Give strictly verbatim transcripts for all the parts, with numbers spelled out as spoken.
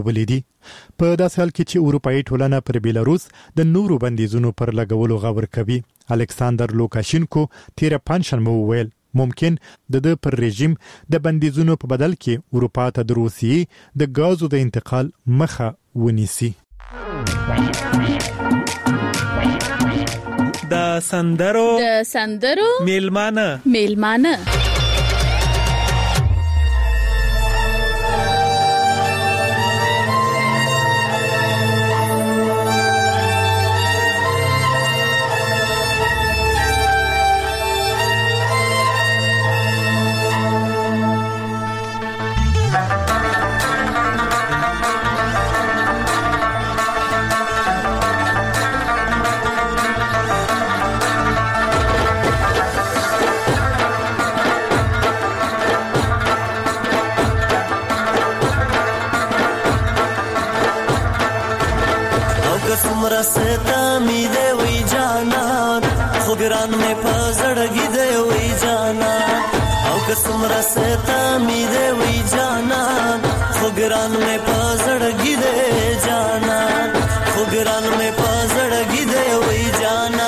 ولیدي. په داسې حال کې چې اروپאי ټولنه پر بیلاروس د نورو بندیزونو پر لګولو غور کوي. الکساندر لوکاشینکو تیر پنځشنبه وویل ممکن د د پر رژیم د بندیزونو په بدل کې اروپا ته د روسیې د غازو د انتقال مخه ونیسي. د سندرو د سندرو میلمانه میلمانه مرستا می دے وی جانا خو ګران مې په زړګي دے وی جانا او قسم مرستا می دے وی جانا خو ګران مې په زړګي دے جانا خو ګران مې په زړګي دے وی جانا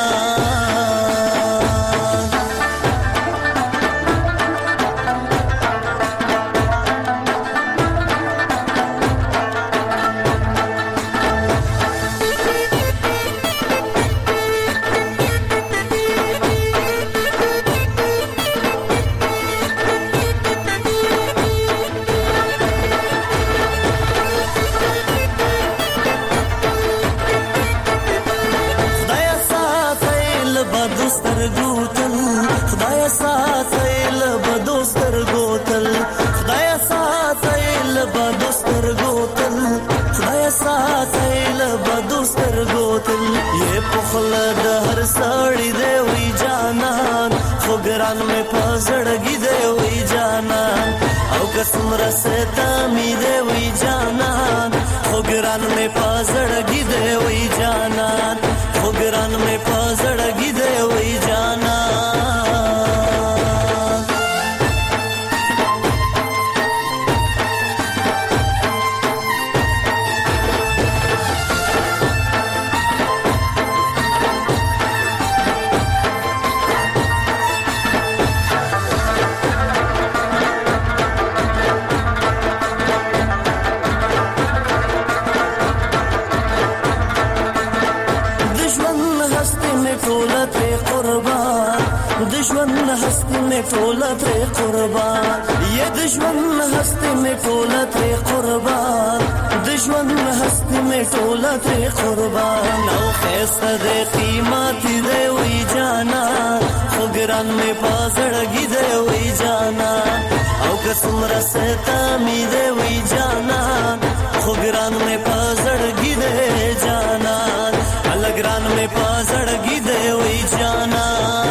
مرستا می دے وی جانان خو ګران مې په زړګي دے وی جانان خو ګران مې په زړګي دے وی جانان ټوله تر قربان یا دشمن هستی می ټوله تر قربان دشمن هستی می ټوله تر قربان او خسته د قیمت دی وی جانا خو ګران می پازړګی دی وی جانا او قسم رستا می دی وی جانا خو ګران می پازړګی دی جانا الګران می پازړګی دی وی جانا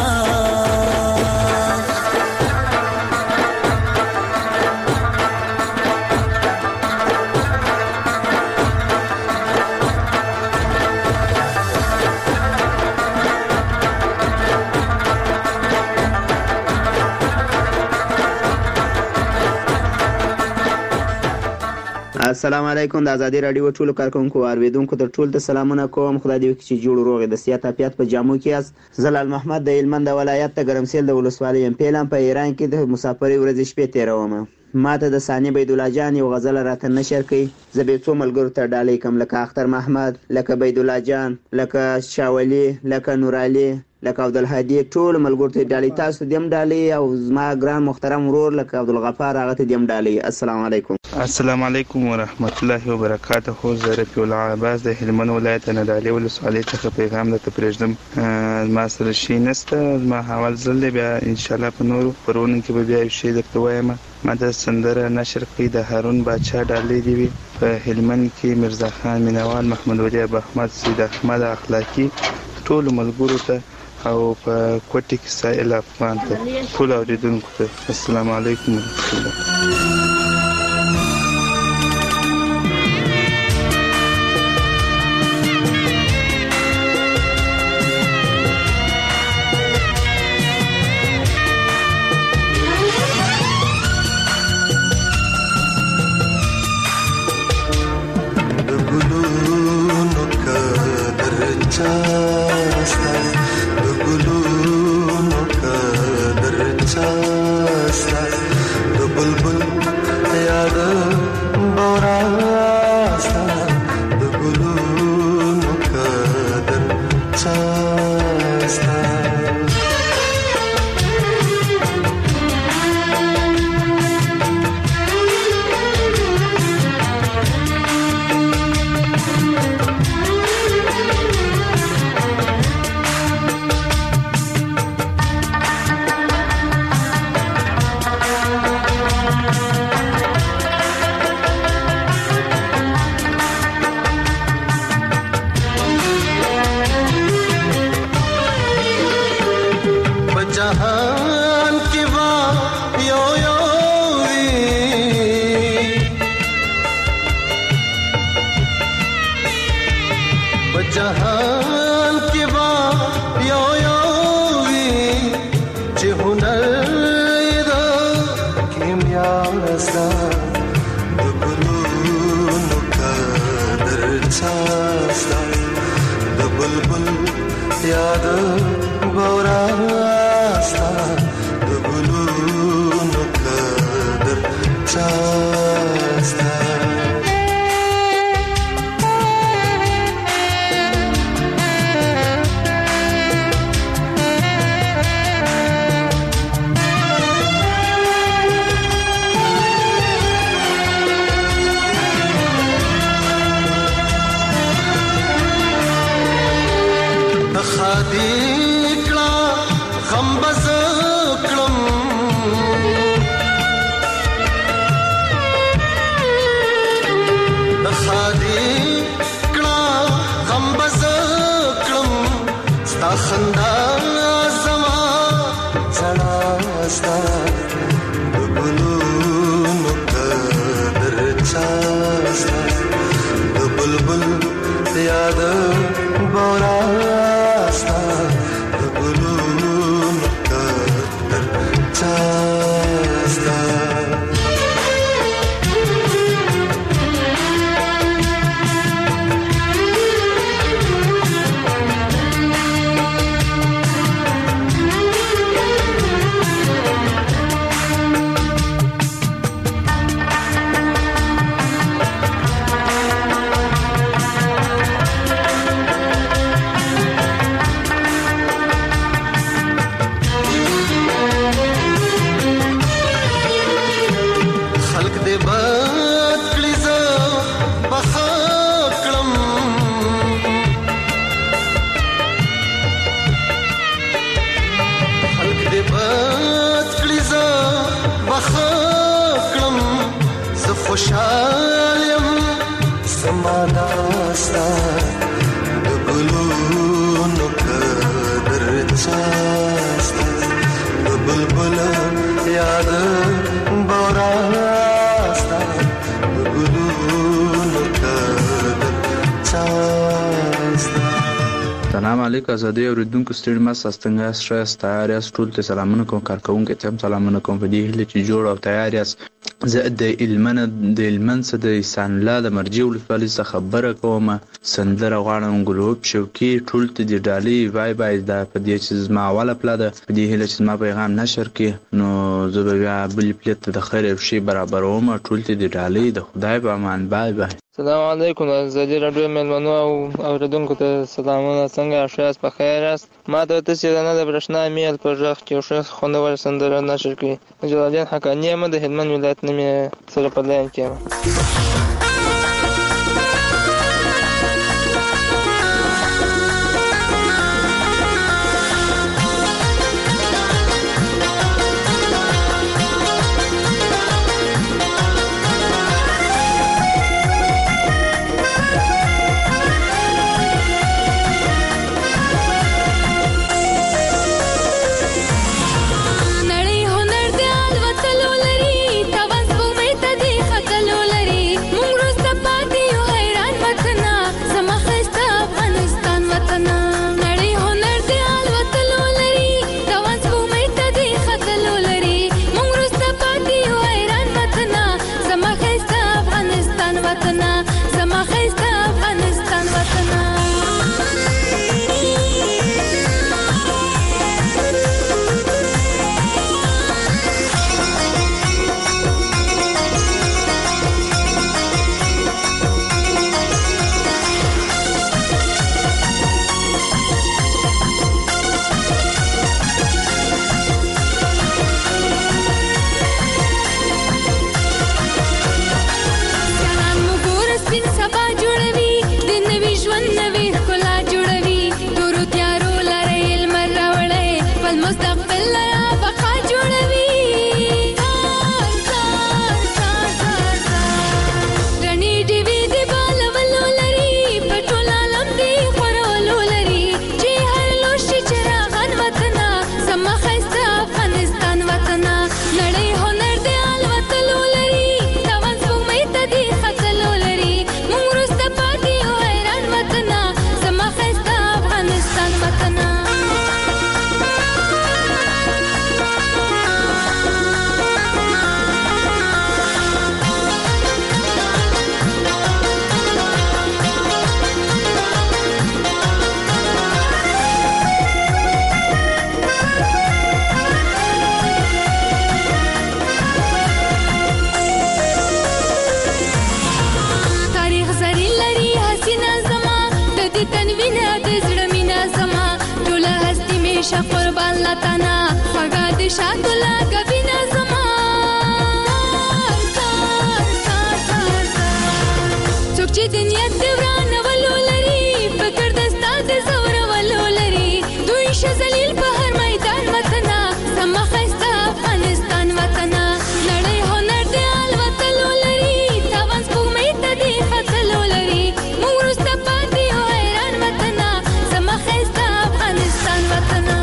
السلام علیکم. د ازادي رادیو ټول کارکونکو اوریدونکو ته ټول ته سلامونه کوم. خدای دې وکړي چې جوړ روغ د سیاست اپیات په جامو کې اس زلال محمد د هلمند ولایت ته ګرمسیل د ولسوالۍ ام پیلم په ایران کې د مسافرۍ ورځې شپې تیروم. ماته د ثاني بيد الله جان یو غزل راته نشر کړي. زه به څو ملګرو ته ډالۍ کوم لکه اختر محمد، لکه بيد الله جان، لکه شاولي، لکه نور علي، لکه عبدالهادي، ټول ملګرو ته ډالۍ. تاسو دیم ډالۍ او زما ګران محترم ورور لکه عبدالغفار هغه ته دیم ډالۍ. السلام علیکم. السلام علیکم ورحمت الله وبرکاته. زه رفیع الله عباس د هلمند ولایت نادعلي ولسوالۍ څخه پیغام درته پرېږدم. ما سره شي نشته، ما حوال زل بیا ان شاء الله په نورو پرونو کې به بیا شي درته وایم. ما د سندره نشر کړی د هارون بادشاه ډالۍ دی وی په هلمند کې مرزا خان مینوال، محمد ولی ابو احمد، سید احمد اخلاقی، ټول ملګرو ته او په کوټه کې سائل افغان ته ټول اوریدونکو ته السلام علیکم ورحمت الله. जहान के बा यो यो वी जे हुनर दा किमिया सा दुबलू नुका दरचा सा दुबुलबुल याद गौरा सा दुबलू नुका दरचा सा خادیکړه غم بزکړم خادیکړه غم بزکړم ستا خندا زما زړاستا بلبلو مقدر چاستا بلبل یاد بورا خوشالیم زماناستا دبلونو قدر چاستا دبلبل یاد بوراستا دبلونو قدر چاستا سلام علیکم آزادی اوریدونکو ستړي مست ستنګا سترس تیار یاست ټول ته سلامونه کوم کارکونکو ته هم سلامونه کوم په دې هیله چې جوړ او تیار یاست زه د علمنه د علمن څخه د انسان الله د مرجع ولسوالۍ څخه خبره کوم سندره غواړم ګلوب شوکي ټول ته د ډالۍ وای وای دا په دې چې زما اوله پلا ده په دې هیله چې زما پیغام نشر کړي نو زه به بیا بل پلیت د خیر او شی برابروم ټول ته د ډالۍ د خدای په امان بای بای. السلام علیکم آزادی رادیو ملمنو او اوریدونکو ته سلامونه څنګه اشیاس په خیر است ما ته تاسو نه د برښنا میل پر ځخ کې او خوندور سندره نشر کړي جلالدین حقانی ما د هلمند ولایت نه سره په لاین کې مونږ همیشه قربان لتنا خدا دې شاته لا غبینا زما څوک چې دنیا دې ورانه ولولري فکر دستا دې زور ولولري دوی شذلیل په هر میدان وطنا سما خسته افغانستان وطنا نړۍ هنر دې الوتل ولري تاوان سپوږمۍ ته دې ختل ولري موږ وروسته پاتې یو حیران وطنا سما خسته افغانستان وطنا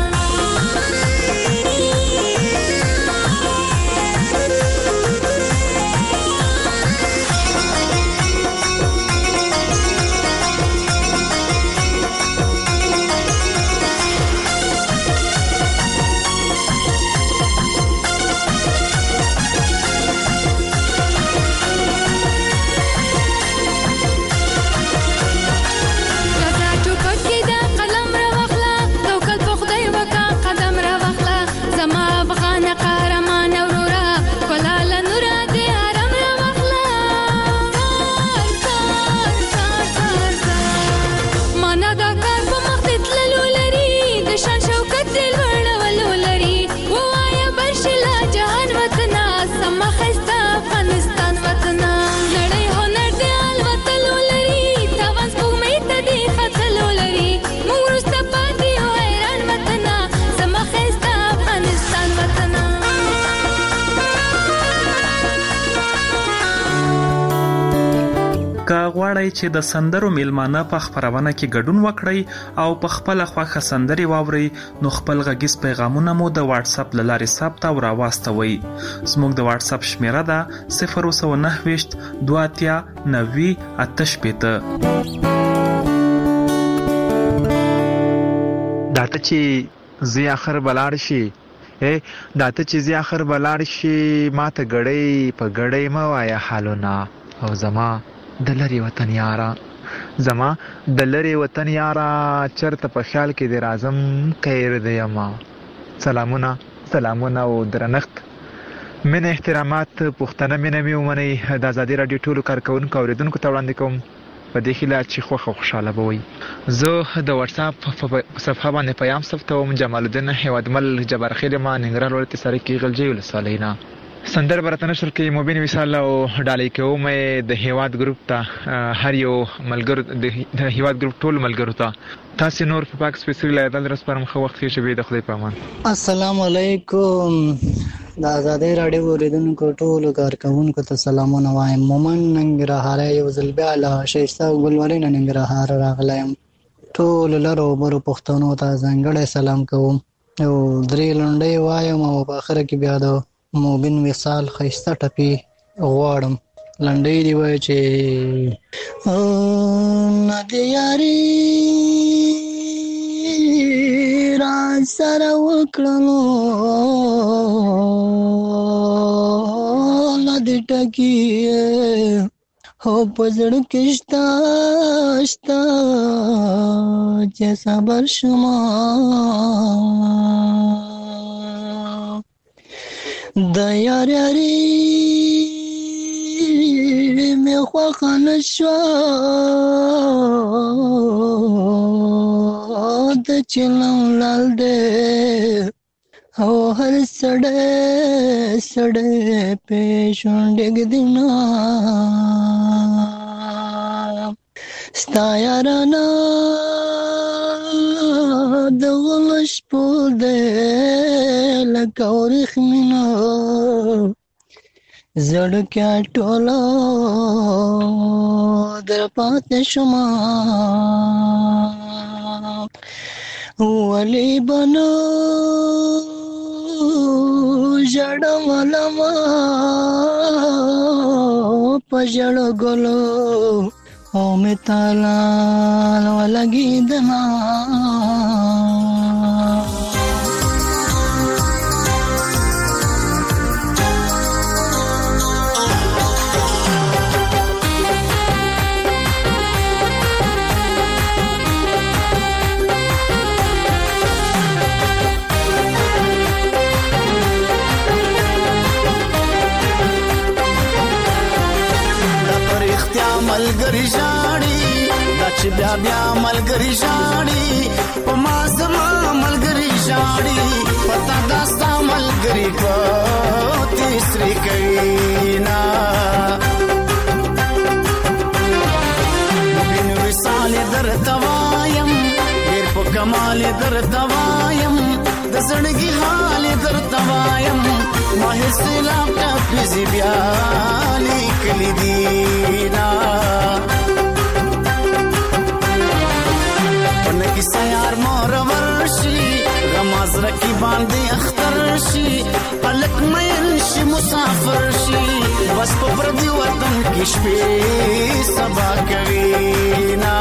غواړئ چې د سندرو میلمانه په خپرونه کې ګډون وکړئ او په خپل خوښه سندري واورئ نو خپل غږیز پیغامونه مو د واتس اپ له لارې ثبت او راواستوئ. زموږ د واتس اپ شمیره ده صفر سو نهه ویشت دوه اتیا نوي اته شپېته. داته چې زی اخر بلاړ شي اے داته چې زی اخر بلاړ شي ماته غړې په غړې ما وایا حالونه او زما د لری وطن یارا زما د لری وطن یارا چرته په خیال کې د اعظم خیر دی ما سلامونه سلامونه او درنښت من احترامات پښتنه مینه می ومني د ازادي رادیو ټولو کارکونکو اوریدونکو ته وړاندې کوم په دې خلاف چې خوخه خوشاله بوي. زه د واتس اپ صفحه باندې پیغام ثبتوم. جمال الدین هیوادمل جبار خیر ما ننګرهار ولایت سره کې غلجی ولسوالینا سندر برته نشر کې مبین وصال او ډالۍ کوم د هیواد ګروپ ته هر یو ملګرو د هیواد ګروپ ټول ملګرو ته تاسو نور په پاک سپیشل لایدل رس پرم خو وخت کې شوی د خدای په امان. السلام علیکم د آزادۍ رادیو اوریدونکو ټول کارکونکو ته سلامونه وایم. مومن ننګرهار یو ځل بیا له شیشته ګلورین ننګرهار راغلایم. ټول لرو برو پښتنو ته ځانګړی سلام کوم او درې لنډۍ وایم او په اخر کې بیا د موبین وصال خیسته ټپی غواړم. لنډۍ دی وای چې ندی یاري را سره وکړلو ندی ټکی هو پزړ کې شتا شتا چې صبر شما د یار یاري مې خوښه نشوه د چلم لال دی او هر سړی سړی پیشونډې ږدینا ستا یارانه د غلش په دی لکه ورېښمینه زړکه ټوله در پاتې شومه ولی بنو ژړم لمه په ژړو ګلو او مې تالا ولګېدمه ملګری ژاړي دا چې بیا بیا ملګری ژاړي په ما زما ملګری ژاړي پتا داستا ملګری په تیسری کوي نا مبین وصال در توایم ډیر په کمال در توایم د زړګي حال در توایم ما هیڅ لا په بیا لیکلی دی نا پنکی سیار مور ورشي غماز رکی باندې اختر شي پلک مین شي مسافر شي بس په پردي وطن کې شپې سبا کوي نا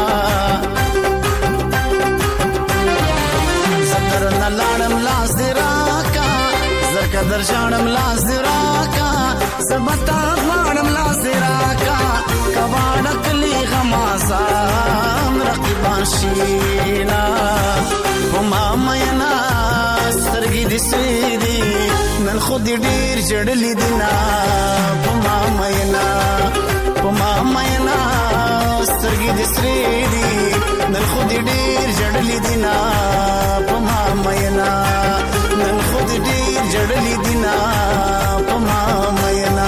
زتر نه لاړم لاس دې راکا زرکه در ژاړم لاس دې راکا زبتا غواړم لاس دې راکا کواړه کلی غمازان رقیبان شینا وما مینا سترګې دې سوي دي نن خو دې ډېر جړلې دي نا وما مینا وما مینا سترګې دې سوي دي نن خو دې ډېر جړلې دي نا وما مینا نن خو دې ډېر جړلې دي نا وما مینا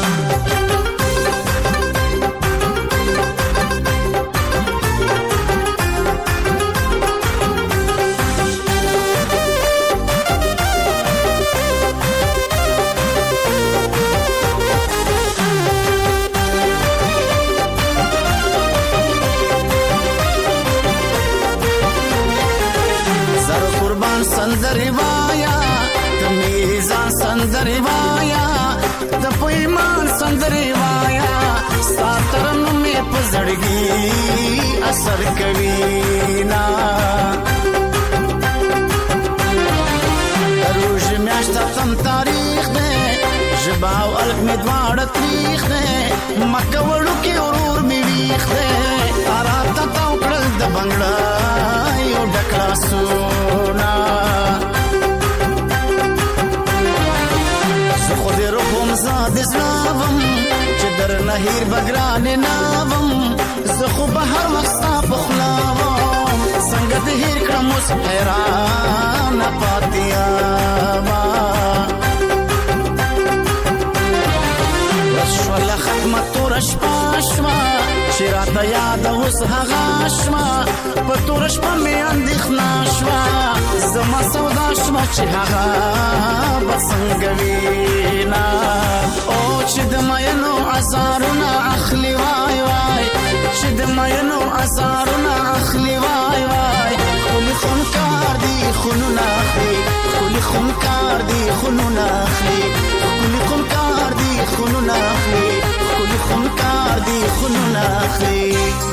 سندری وایا کمیزان سندری وایا د پیمان سندری وایا ساترن می پزړګي اثر کوي نا روز میاشت تم تاریخ دې جباو الک می دواړه تاریخ دې مکه وړو کې اورور می ویخ دې اراته تاو کړل د بنگړا یو ډکړه سونا زاد زناوم چې در نهیر بګران ناوم زه خو به هر وخت ستا په خلاوم څنګه دې هیر کړم اوس حیران پاتې یما شوله ختمه توره شپه شوه چې راته یاد اوس هغه شوه په توره شپه مې اندېښنه شوه زما سودا شوه چې هغه به څنګه وینا او چې د مینو ازارونه اخلي وای وای چې د مینو ازارونه اخلي وای وای خولي خونکار دي خونونه اخلي خولي خونکار دي خونونه اخلي خولي خونکار دي خونونه اخلي خولي خونکار دي خونونه اخلي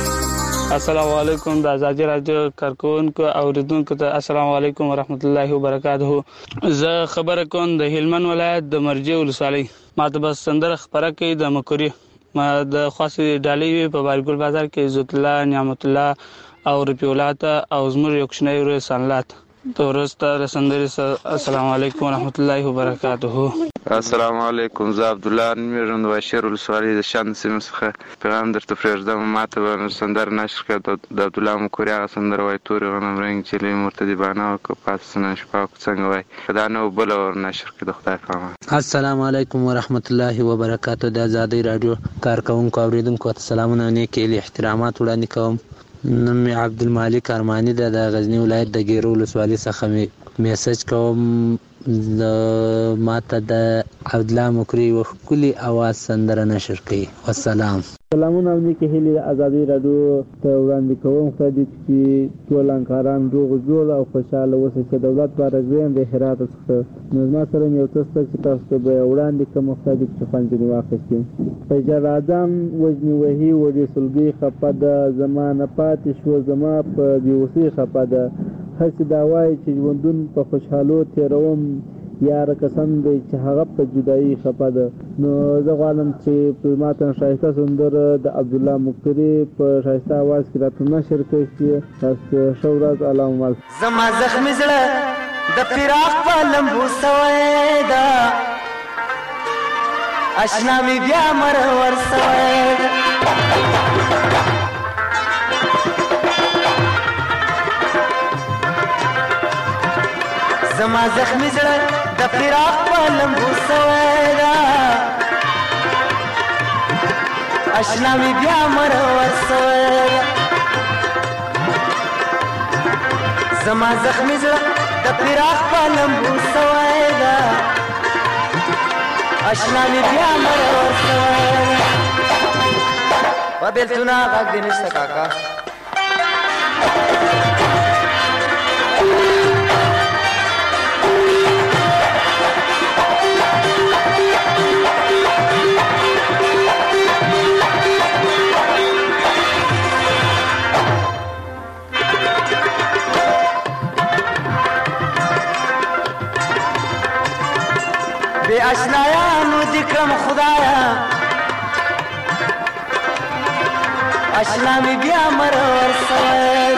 السلام علیکم د ازادي رادیو کارکونکو اوریدونکو ته السلام علیکم ورحمت الله وبرکاته. زه خبره کوم د هلمند ولایت د مرجې ولسوالۍ ماته بس سندره خبره کوي د مکوري ما د خاصې ډالۍ په بارګل بازار کې عزت الله نعمت الله او رفیعات او زمر یو کښنی ور سنلات تورسته رسندري. السلام علیکم ورحمت الله وبرکاته. السلام علیکم. زه عبد الله میرند و شیر ولسوالۍ د شان سیمه څخه پیغام درته پرېږدم. ماته به سندره نشر کړه د عبد الله مکوري هغه سندره وای تورې غنم رنګ چې لې مرتدی بانه او پاسنه شپه څنګه وای دا نو بل ور نشر کړه د خدای په امان. السلام علیکم ورحمت الله وبرکاته. د ازادي رادیو کارکونکو اوریدونکو ته سلامونه نیک احترامات وړاندې کوم. نوم عبد المالک ارمانی د غزنی ولایت د ګیرو ولسوالۍ څخه میسج کوم. د ماته د عبد الله مکری وکولي اواز سندره نشر کړي. والسلام. سلامونه او نیکه هیله ازادي رادیو ته وړاندې کوم. خدای دې چې ټول انکاران روغ جوړ او خوشاله اوسئ. چې دولت بارګوین د هرات څخه نو ما سره یو څه چې تاسو ته وړاندې کوم. خدای دې چې خوندې واخیستم. فجرادان وجنی وهي وړي سلګي خپد زمانه پاتې شو زما په بیوسی خپد هڅه دا وایي چې ژوندون په خوشحالو تیروم یار قسم دی چې هغه په جدایي خپه ده. نو زه غواړم چې په ماته شایسته سندره د عبد الله مکری په شایسته आवाज کې راته نشر کړئ. تاسو ښه ورځ. علامه زما زخم زړه د فراق په لمبو سوی ده اشنا می بیا مر ور سوی ده زما زخمی زړه د فراق په لمبو سوی ده اشنا مې بیا مرور سوی ده زما زخمی زړه د فراق په لمبو سوی ده اشنا مې بیا مرور سوی ده په بېلتونه غږ دې نشته کاکا بے اشنایانو دې کړم خدایا اشنا مې بیا مرور سوی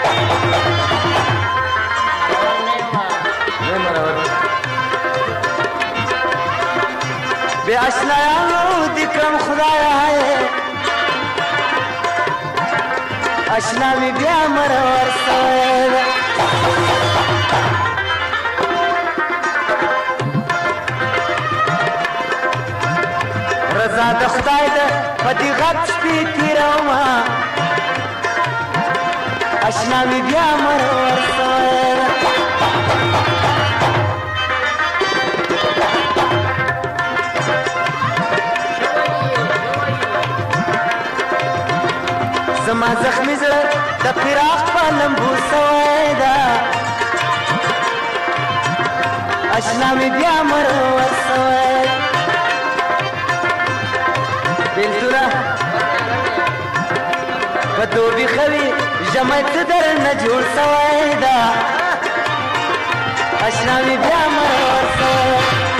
بے اشنایانو دې کړم خدایا اشنا مې بیا مرور سوی رضا د خدای ده په دې غټ شپې تېرومه اشنا مې بیا مرور سوی زما زخمی زړه د فراق په لمبو سوی ده اشنا مې بیا مرور سوی بېلتونه په دوبي خوي ژمی څه درنه جوړ سوی ده اشنا مې بیا مرور سوی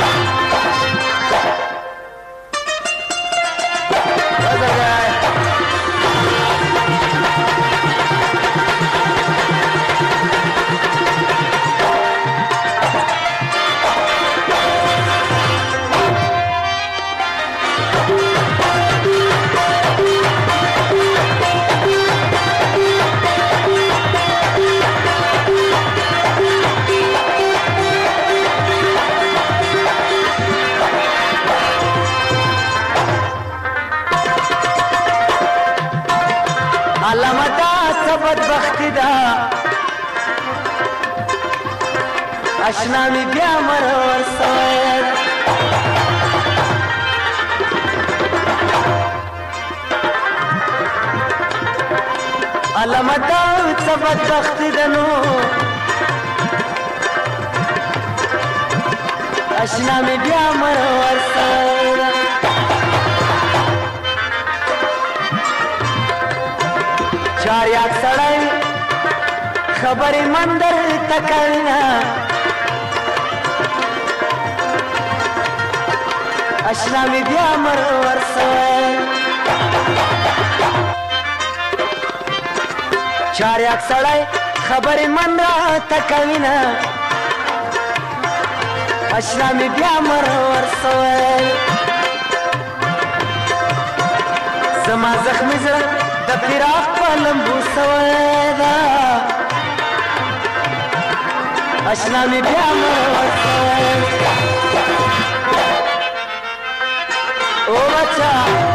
بدبختی ده اشنا مې بیا مرور سوی علامه دا څه بدبختی ده نو اشنا مې بیا مرور سوی چاریاک سړی خبرې مندر تکړنا اشنا مې بیا مرور سوی چاریاک سړی خبرې مندر تکړنا اشنا مې بیا مرور سوی زما زخمی زړه د فراق په لمبو سوی ده اشنا مې بیا مرور سوی او بچا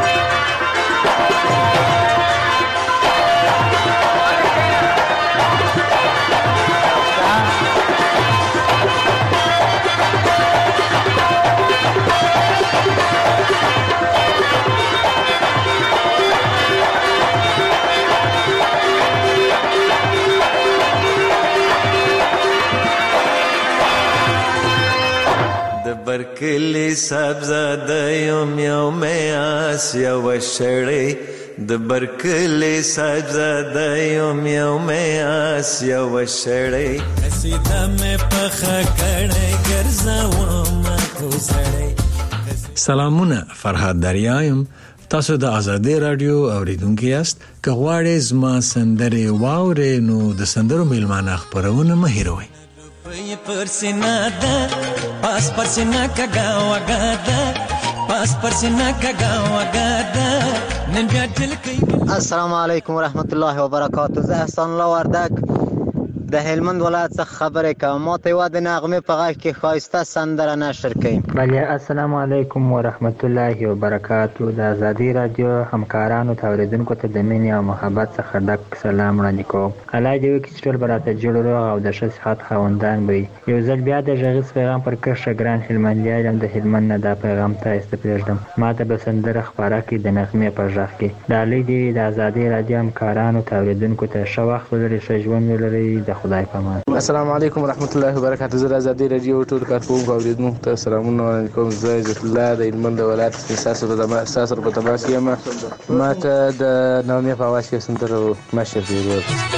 برکلی سبزه د یوم یوم آس یو شړی د برکلی سبزه د یوم یوم آس یو شړی قصیده مې پخه کړی ګرځوم کوسړی. سلامونه، فرهاد دریایم. تاسو د آزادۍ رادیو اوریدونکي یاست. که غواړئ زما سندرې واورئ نو د سندرو میلمانه خپرونه مه هېروئ. پای پرسینا ده پاس پرسینا کګا وګاده پاس پرسینا کګا وګاده نن بیا دل کوي. السلام علیکم ورحمت الله وبرکاته. زه احسان الله وردک د هلمند ولایت څخه خبرې کوم. ما ته یوه د نغمې په غږ کې ښایسته سندره نشر کړئ. بله، السلام علیکم ورحمت الله وبرکاتو. د ازادي راډیو همکارانو ته اورېدونکو ته د مینې او محبت څخه ډک سلام وړاندې کوم. الله دې وکړي چې ټول به راته جوړ روغ او د ښه صحت خاوندان به وي. یو ځل بیا د غږیز پیغام پر کرښه ګران هلمندیان یم، د هلمند نه دا پیغام تاسو ته پرېږدم. ما ته به سندره خپاره کړي د نغمې په غږ کې. ډالۍ دې د ازادي راډیو همکارانو ته اورېدونکو ته ښه وخت ولري، ښه ژوند ولري. د خدای په امان. السلام علیکم ورحمت الله وبرکاتو. زه د ازادي راډیو ټول کارکوونکو او اورېدونکو ته سلامونه وړاندې کوم. زه عزت الله د هلمند ولایت ستاسو په تماس یم. ما ته د نغمې په اواز کې سندره مشر دی.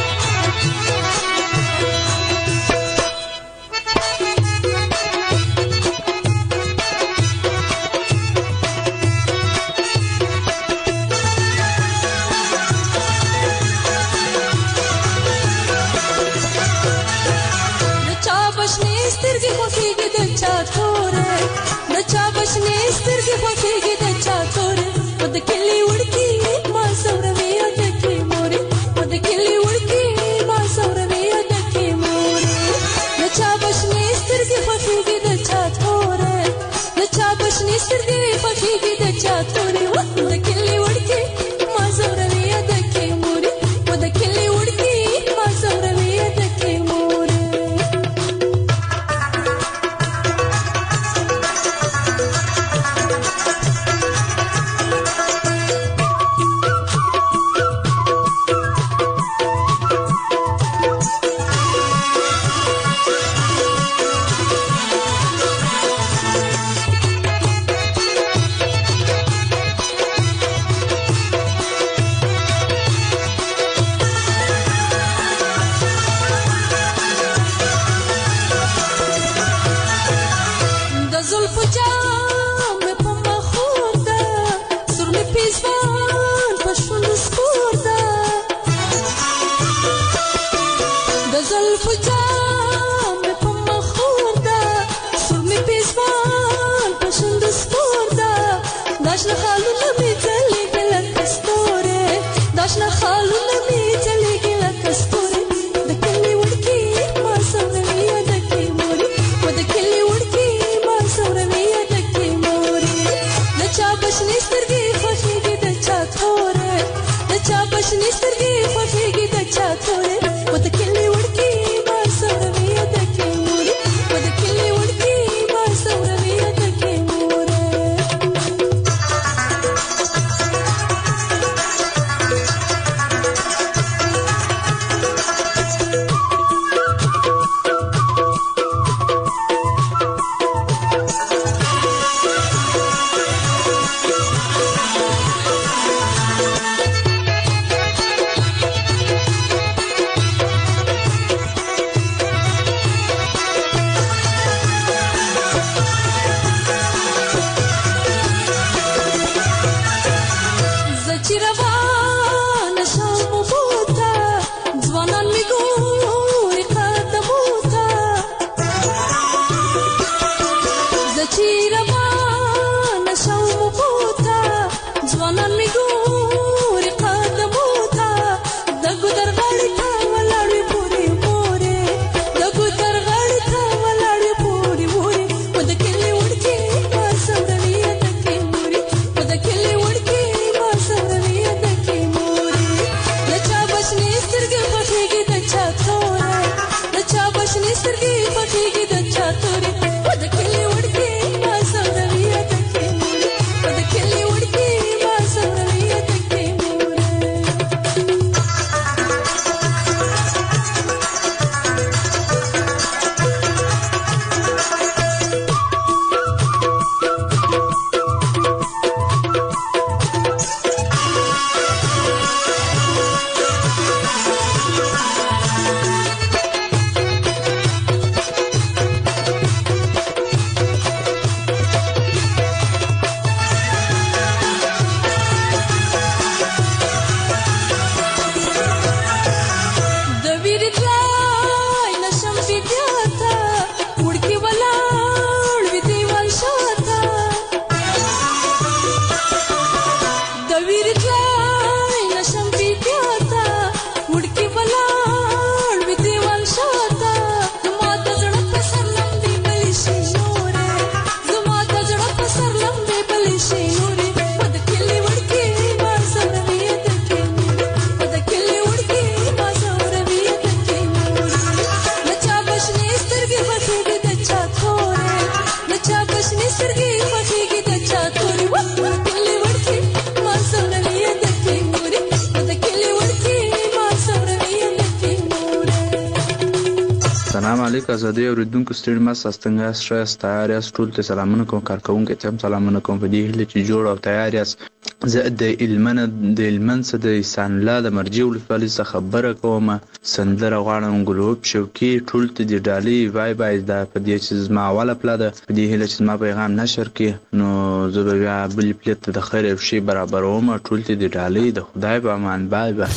سلام علیکم ازادي اوریدونکو ستړي مست څنګه یاست ښه یاست تیار یاست ټول ته سلامونه کوم کارکوونکو ته هم سلامونه کوم په دې هیله چې جوړ او تیار یاست زه د هلمند د هلمند څخه د احسان الله د مرجې ولسوالۍ څخه خبره کوم سندره غواړم ګلوب شوقي ټول ته د ډالۍ وای وای دا په دې چې زما اوله پله ده په دې هیله چې زما پیغام نشر کړي نو زه به بیا بلې پلې ته د خیر یو شی برابروم ټول ته د ډالۍ د خدای په امان بای بای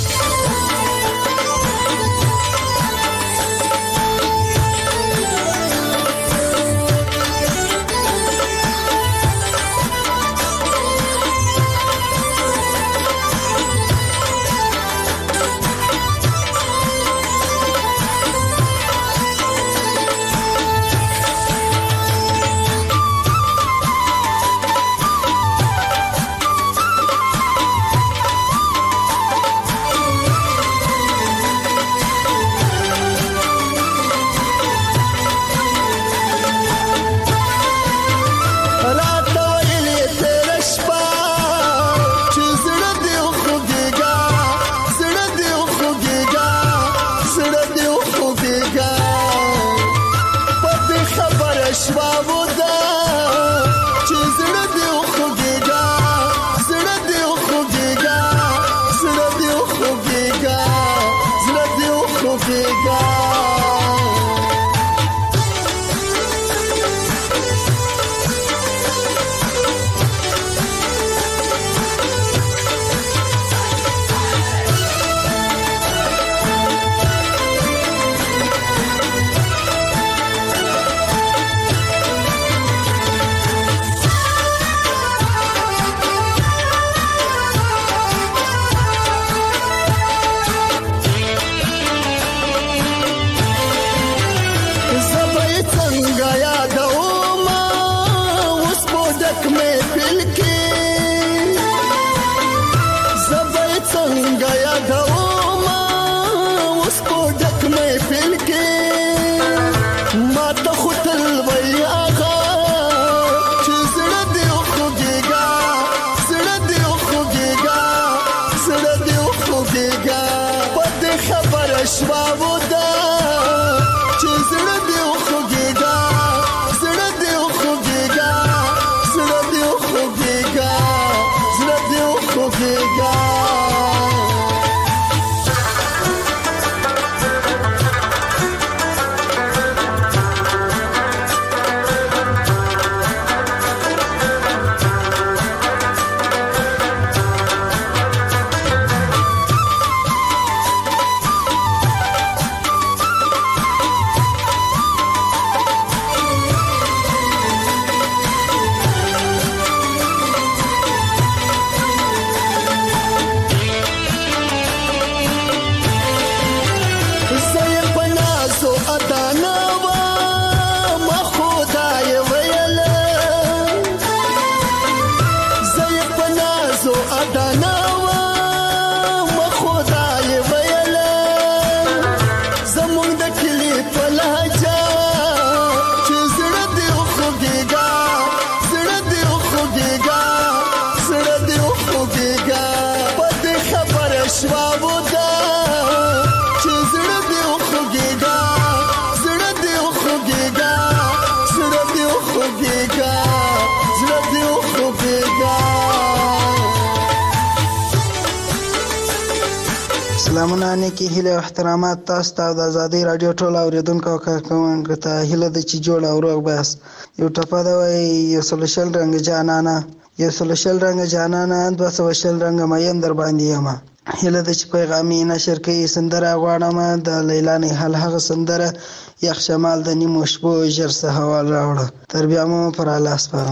سلامونه نیکی هیله او احترامات تاسو ته د ازادي رادیو ټول اوریدونکو کارکوونکو ته هیله د چې جوړ او روغ بس یو ټپه دا وای یو سلشل رنگ جانانا یو سلشل رنگ جانانا دو سلشل رنگ مې در باندې یم هیله د چې پیغامي نشر کوي سندره غواړم د لیلا نه حل هغه سندره یخ شمال د نیمو شپو ژر سه حوال راوړه تر بیا مو پر الله سپارم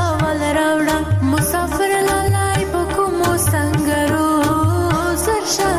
مسافر لاله په کومو سنگرو سر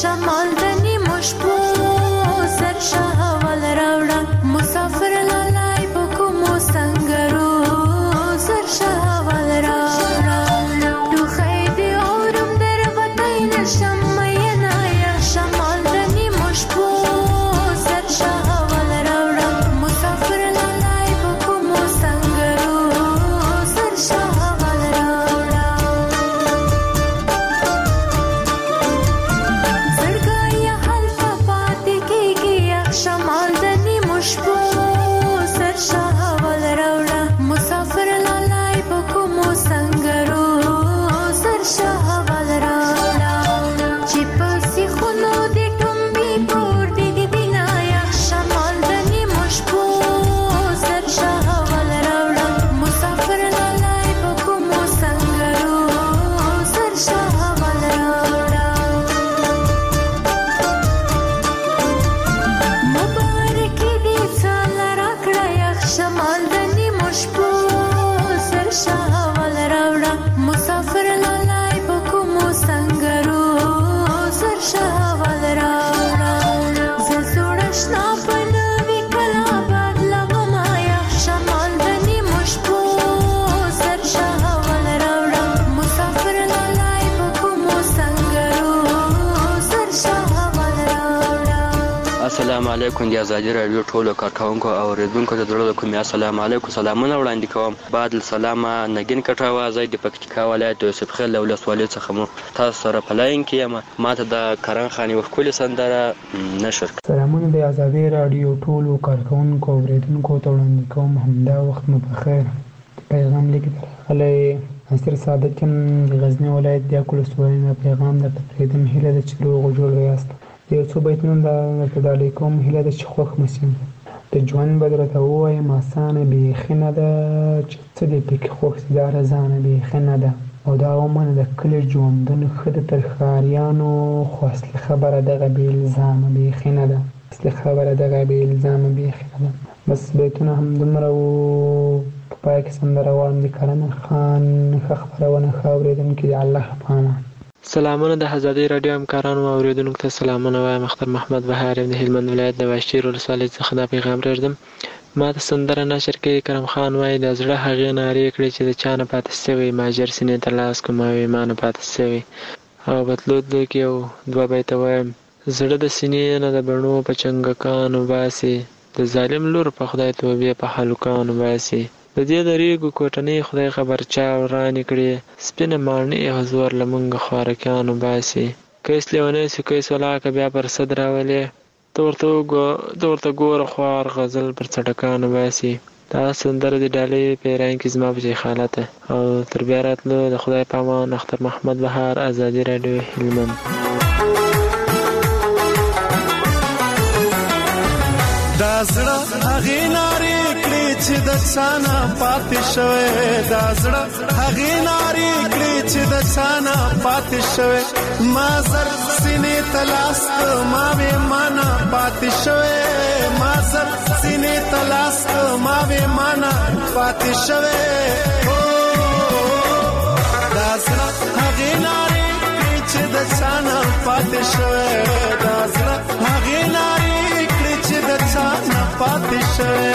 شمال د نیمو شپو سرشه ول راوړه مسافر لالای په کومو سنګرو سرشه ول راوړه ټوخی دې اورم در وتای نشم مینا یا شمال د نیمو شپو سرشه ول راوړه مسافر لالای په کومو سنګرو سرشه ول راوړه زړګی هلته پاتې کېږي شمال د نیمو شپو سرشه ول راوړه مسافر لالای په کومو سنګرو سرشه ول راوړه چې په سیخونو دې ټومبې کور دې دې بینا یا شمال د نیمو شپو سرشه ول راوړه مسافر لالای په کومو سنګرو سرشه ول راوړه مبارکي دې ساله راکړه یخ شمال د نیمو شپو سرشه ول راوړه مسافر لالای په کومو سنګرو سرشه ول راوړه زه زوړه شنه په نوي کلا بدلومه یخ شمال د نیمو شپو سرشه ول راوړه مسافر لالای په کومو سنګرو سرشه ول راوړه. السلام علیکم د ازادي راډیو ټولو کارکونکو او اوریدونکو ته درود کوم. السلام علیکم سلامونه وړاندې کوم. بعد السلام نګین کټاوه زه د پکتیکا ولایت یوسف خیل ولسوالۍ څخه مو تاسو سره په لاین کې یم. ماته د کرن خاني وکولې سندره نشر. سلامونه د ازادي راډیو ټولو کارکونکو او اوریدونکو ته وړاندې کوم. همدا وخت مو په خیر. پیغام لیکل راغلی ناصر صادق د غزنی ولایت د اکول ولسوالۍ نه پیغام درته پرېږدم. هیله ده چې روغ او جوړ یاست. د یو څو بیتونو درته ډالۍ کوم. هیله ده چې خوښ مو شي. د ژوند به درته ووایم اسانه بیخي نه ده چې څه دې پکې خوښ سي دا رضانه بیخي نه ده او دا ومنه د کلي ژوندون ښه د تر ښاریانو خو اصلي خبره دغه بې الزامه بیخي نه ده اصلي خبره دغه بې الزامه بیخي نه ده. بس بیتونه هم دومره وو. په پای کې سندره وایم د کرن خان ښه خپرونه ښه اورېدونکي د الله په امان. سلامونه د ازادي راډیو همکارانو او اوریدونکو ته سلامونه وایم. اختر محمد بهار یم د هلمند ولایت د واشیر ولسوالۍ څخه دا پیغام پرېږدم. ما ته سندره نشر کوي کرم خان وایي د زړه هغې نارې کړې چې د چا نه پاتې سوی ماجر سینې ته لاس کوم او ما نه پاتې سوی او بتلودلو کې یو دوه بیته وایم. زړه د سینې نه د بڼو په چنګکانو باسي د ظالم لور په خدای توبې په هلکانو باسي د دې د ریګو کوټنۍ خدای خبر چا ورانې کړې سپینه ماڼۍ حضور له موږ خوارکیانو باسي کیس لیونی سي کیس ولاکه بیا پر صد راولې ته ورته ګوره خوار غزل پر څټکانو باسي. دا سندره د ډالۍ پیران کې زما په خالته او تر بیا راتلو د خدای په امان. اختر محمد بهار ازادي راډیو هلمند. دا زړه هغې نارې کړې چې د چا نه پاتې شوی دا زړه هغې نارې کړې چې د چا نه پاتې شوی ما زر سینې ته لاس ما وې ما نه پاتې شوی ما زر سینې ته لاس ما وې ما نه پاتې شوی دا زړه هغې نارې کړې چې د چا نه پاتې شوی دا زړه هغې نارې چې د چا نه پاتې شوی.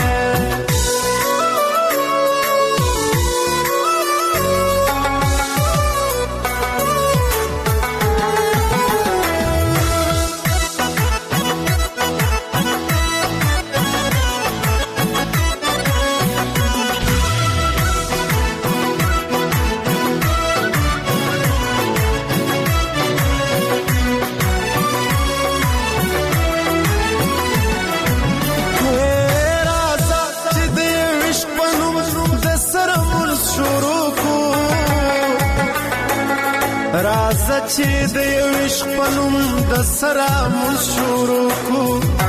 راځه چې د یو عشق په نوم د سره مونږ شروع کړو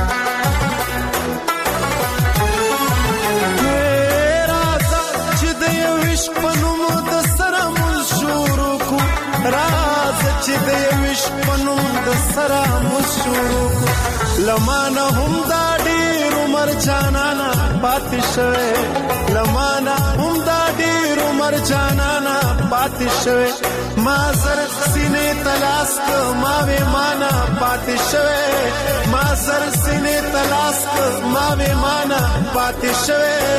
راځه چې د یو عشق په نوم د سره مونږ شروع کړو راځه چې د یو عشق په نوم د سره مونږ شروع کړو لمانه هم دا ډېر عمر جانانه پاتې شوی لمانه هم دا ډېر عمر جانانه پاتې شوی ما زر سینې ته لاس ما وې ما نه پاتې شوی ما سر سینې تلاس ما وې مانا پاتې شوی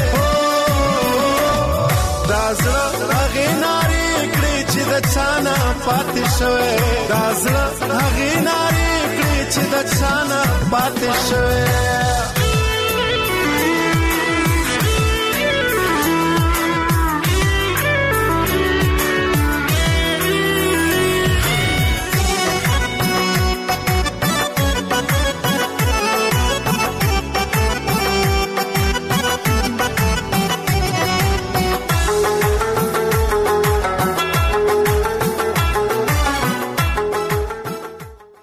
دا زړه هغې نارې کړې چې د چانه پاتې شوی دا زړه هغې نارې کړې چې د چانه پاتې شوی